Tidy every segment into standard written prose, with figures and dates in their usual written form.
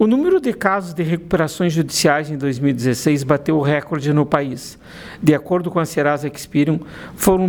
O número de casos de recuperações judiciais em 2016 bateu o recorde no país. De acordo com a Serasa Experian, foram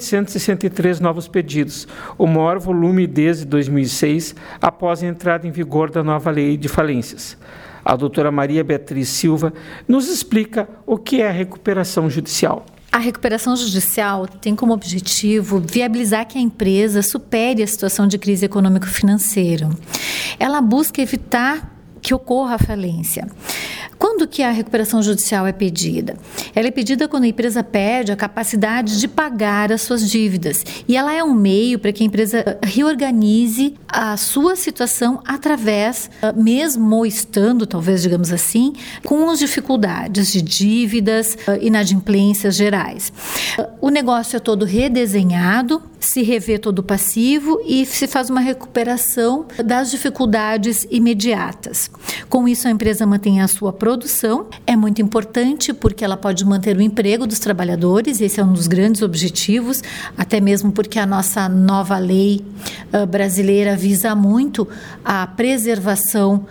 1.863 novos pedidos, o maior volume desde 2006, após a entrada em vigor da nova lei de falências. A doutora Maria Beatriz Silva nos explica o que é a recuperação judicial. A recuperação judicial tem como objetivo viabilizar que a empresa supere a situação de crise econômico-financeira. Ela busca evitar que ocorra a falência. Quando que a recuperação judicial é pedida? Ela é pedida quando a empresa perde a capacidade de pagar as suas dívidas. E ela é um meio para que a empresa reorganize a sua situação através, mesmo estando, talvez, digamos assim, com as dificuldades de dívidas, inadimplências gerais. O negócio é todo redesenhado, se revê todo o passivo e se faz uma recuperação das dificuldades imediatas. Com isso, a empresa mantém a sua produção. É muito importante porque ela pode manter o emprego dos trabalhadores, esse é um dos grandes objetivos, até mesmo porque a nossa nova lei brasileira visa muito a preservação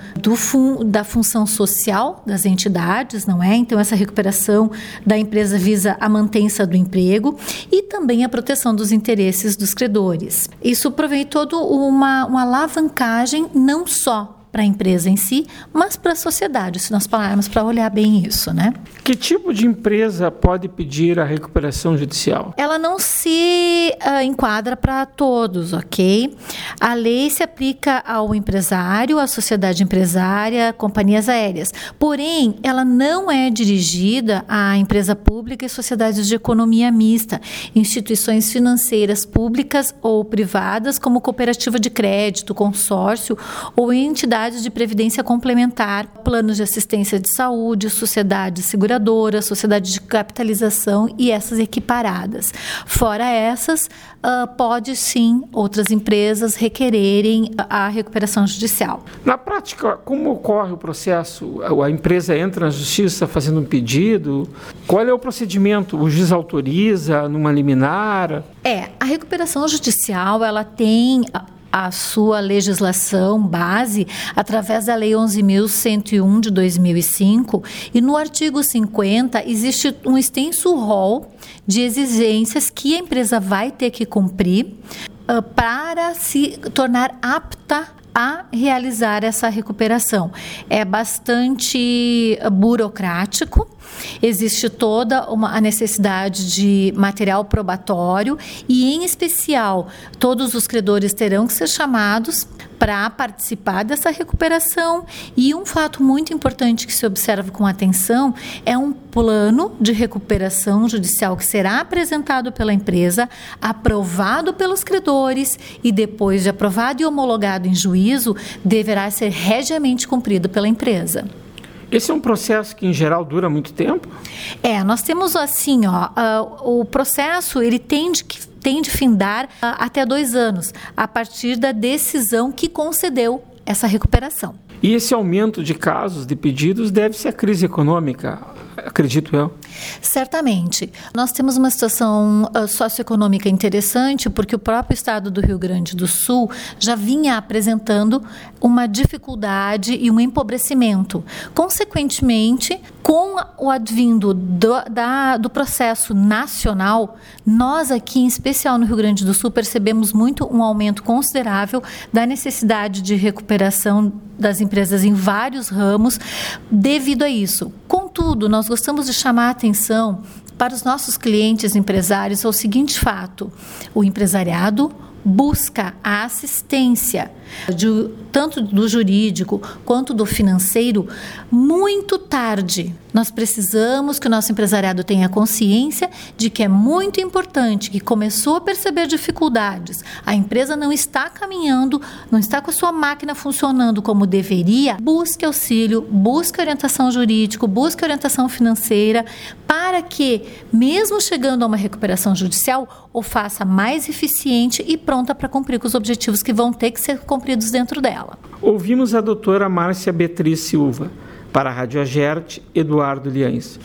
da função social das entidades, não é? Então, essa recuperação da empresa visa a manutenção do emprego e também a proteção dos interesses dos credores. Isso provém toda uma alavancagem não só para a empresa em si, mas para a sociedade, se nós pararmos para olhar bem isso, né? Que tipo de empresa pode pedir a recuperação judicial? Ela não se enquadra para todos, ok? A lei se aplica ao empresário, à sociedade empresária, companhias aéreas. Porém, ela não é dirigida à empresa pública e sociedades de economia mista, instituições financeiras públicas ou privadas, como cooperativa de crédito, consórcio ou entidade de previdência complementar, planos de assistência de saúde, sociedades seguradoras, sociedade de capitalização e essas equiparadas. Fora essas, pode sim outras empresas requererem a recuperação judicial. Na prática, como ocorre o processo? A empresa entra na justiça fazendo um pedido? Qual é o procedimento? O juiz autoriza numa liminar? A recuperação judicial, ela tem a sua legislação base através da Lei 11.101 de 2005 e no artigo 50 existe um extenso rol de exigências que a empresa vai ter que cumprir para se tornar apta a realizar essa recuperação. É bastante burocrático, existe toda a necessidade de material probatório e, em especial, todos os credores terão que ser chamados para participar dessa recuperação. E um fato muito importante que se observa com atenção é um plano de recuperação judicial que será apresentado pela empresa, aprovado pelos credores e depois de aprovado e homologado em juízo, deverá ser regiamente cumprido pela empresa. Esse é um processo que, em geral, dura muito tempo? Nós temos assim, o processo ele tende findar até 2 anos, a partir da decisão que concedeu essa recuperação. E esse aumento de casos, de pedidos, deve-se à crise econômica, acredito eu. Certamente. Nós temos uma situação socioeconômica interessante, porque o próprio estado do Rio Grande do Sul já vinha apresentando uma dificuldade e um empobrecimento. Consequentemente, com o advindo do processo nacional, nós aqui, em especial no Rio Grande do Sul, percebemos muito um aumento considerável da necessidade de recuperação das empresas em vários ramos devido a isso. Contudo, nós gostamos de chamar a atenção para os nossos clientes empresários ao seguinte fato: o empresariado busca a assistência tanto do jurídico quanto do financeiro muito tarde. Nós precisamos que o nosso empresariado tenha consciência de que é muito importante, que começou a perceber dificuldades, a empresa não está caminhando, não está com a sua máquina funcionando como deveria, busque auxílio, busque orientação jurídica, busque orientação financeira, para que, mesmo chegando a uma recuperação judicial, o faça mais eficiente e pronta para cumprir com os objetivos que vão ter que ser cumpridos dentro dela. Ouvimos a doutora Márcia Beatriz Silva. Para a Rádio Agerte, Eduardo Liães.